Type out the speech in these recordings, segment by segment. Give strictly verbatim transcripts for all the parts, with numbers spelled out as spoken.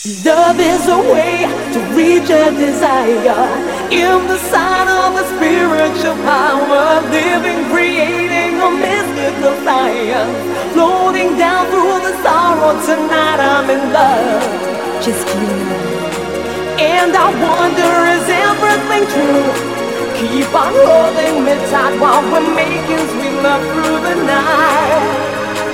Love is a way to reach a desire in the sign of a spiritual power, living, creating a mystical science, floating down through the sorrow. Tonight I'm in love, just you. And I wonder, is everything true? Keep on holding me tight while we're making sweet love through the night.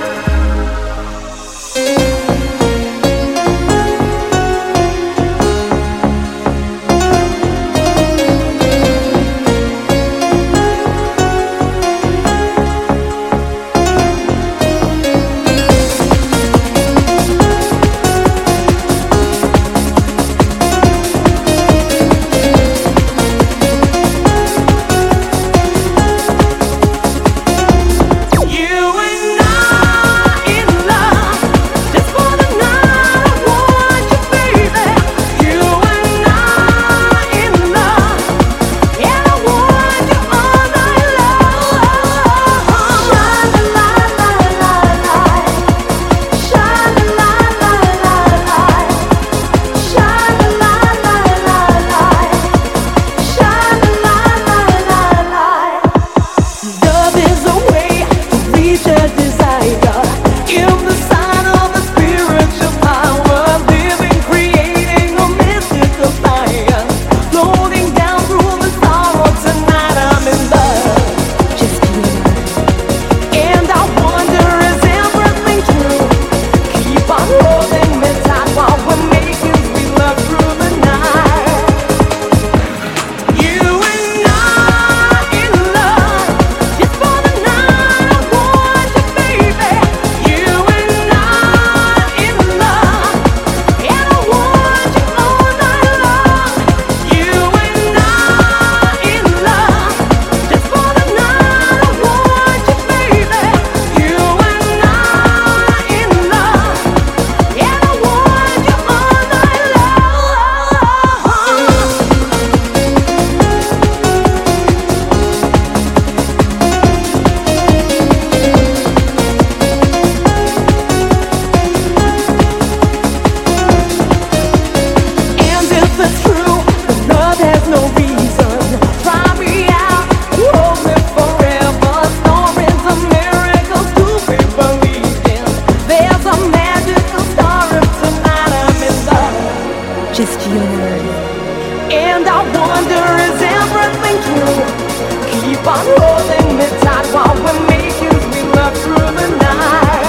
Just you and I wonder, is everything true? Keep on holding me tight while we're making sweet love through the night.